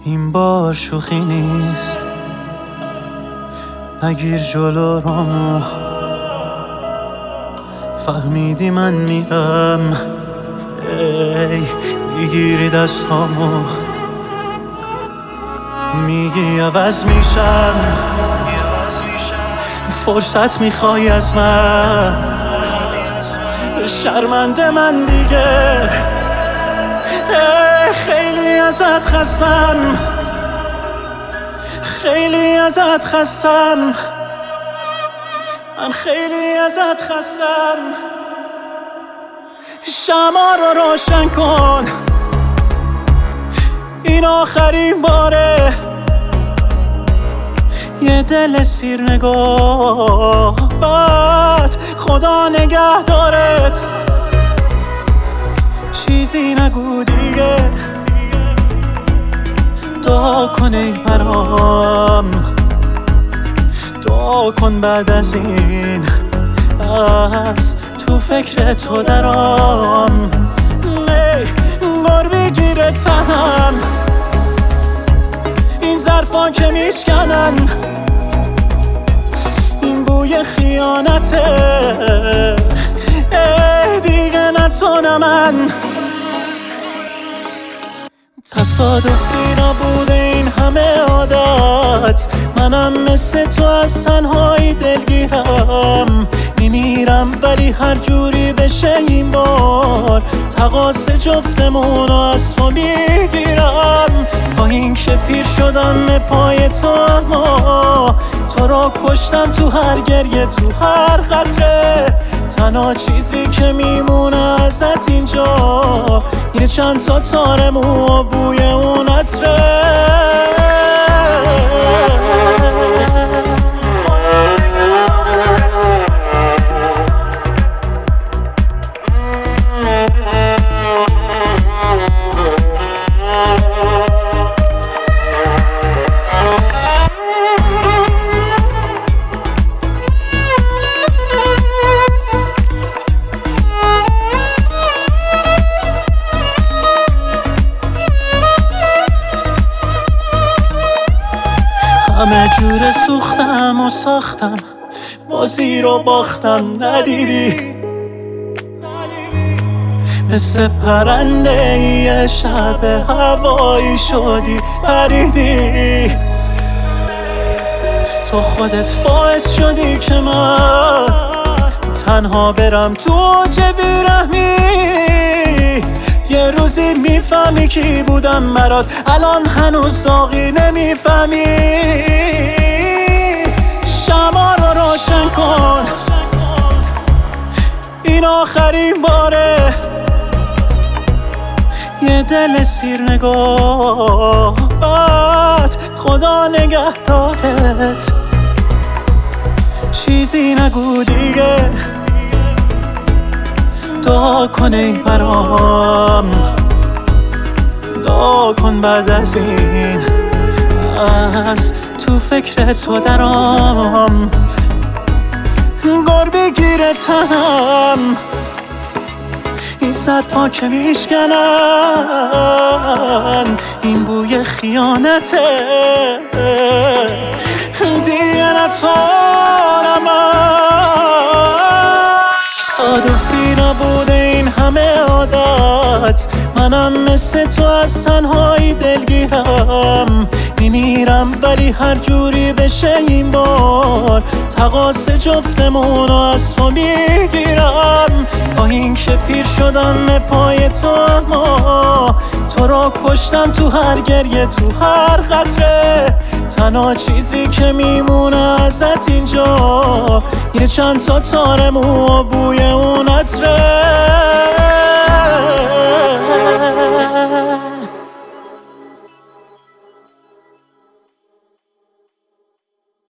این بار شوخی نیست، نگیر جلو رامو. فهمیدی من میرم، ای میگیری دستامو، میگی عوض میشم، فرصت میخوای از من. شرمنده من دیگه، خیلی ازت خستم، خیلی ازت خستم، من خیلی ازت خستم. شمع رو روشن کن، این آخرین باره. یه دل سیر نگاه بد، خدا نگه دارت. چیزی نگو دیگه، دعا کن ای برام، دعا کن بعد از این از تو فکر تو درام. انگار بگیره تنم این ظرفا که میشکنن، این بوی خیانته دیگه نتونم من. تصادفی نبوده این همه عادت، منم مثل تو از تنهایی دلگیرم. میمیرم ولی هر جوری بشه این بار تقاص جفتمون رو از تو میگیرم. با این که پیر شدم پای تو، اما تو رو کشتم تو هر گریه، تو هر قطره. تنها چیزی که میمونه ازت اینجا یه چند تا تار مو و بوی اون عطره. همه جور سوختم و ساختم، بازی رو باختم. ندیدی مثل پرنده یه شب هوایی شدی پریدی. تو خودت باعث شدی که من تنها برم تو اوج بیرحمی. یه روزی میفهمی کی بودم برات، الان هنوز داغی نمیفهمی. شمع رو روشن کن، این آخرین باره. یه دل سیر نگاه بد، خدا نگه دارت. چیزی نگو دیگه، دعا کن ای برام، دعا کن بعد از این از تو فکر تو درام. انگار بگیره تنم این ظرفا که میشکنن، این بوی خیانته دیگه نتونم من. تصادفی نبوده این همه عادت، منم مثل تو از تنهایی دلگیرم. میمیرم ولی هر جوری بشه این بار تقاص جفتمون رو از تو میگیرم. با این که پیر شدم پای تو، اما تو رو کشتم تو هر گریه، تو هر قطره. تنها چیزی که میمونه ازت اینجا یه چند تا تار مو و بوی اون عطره.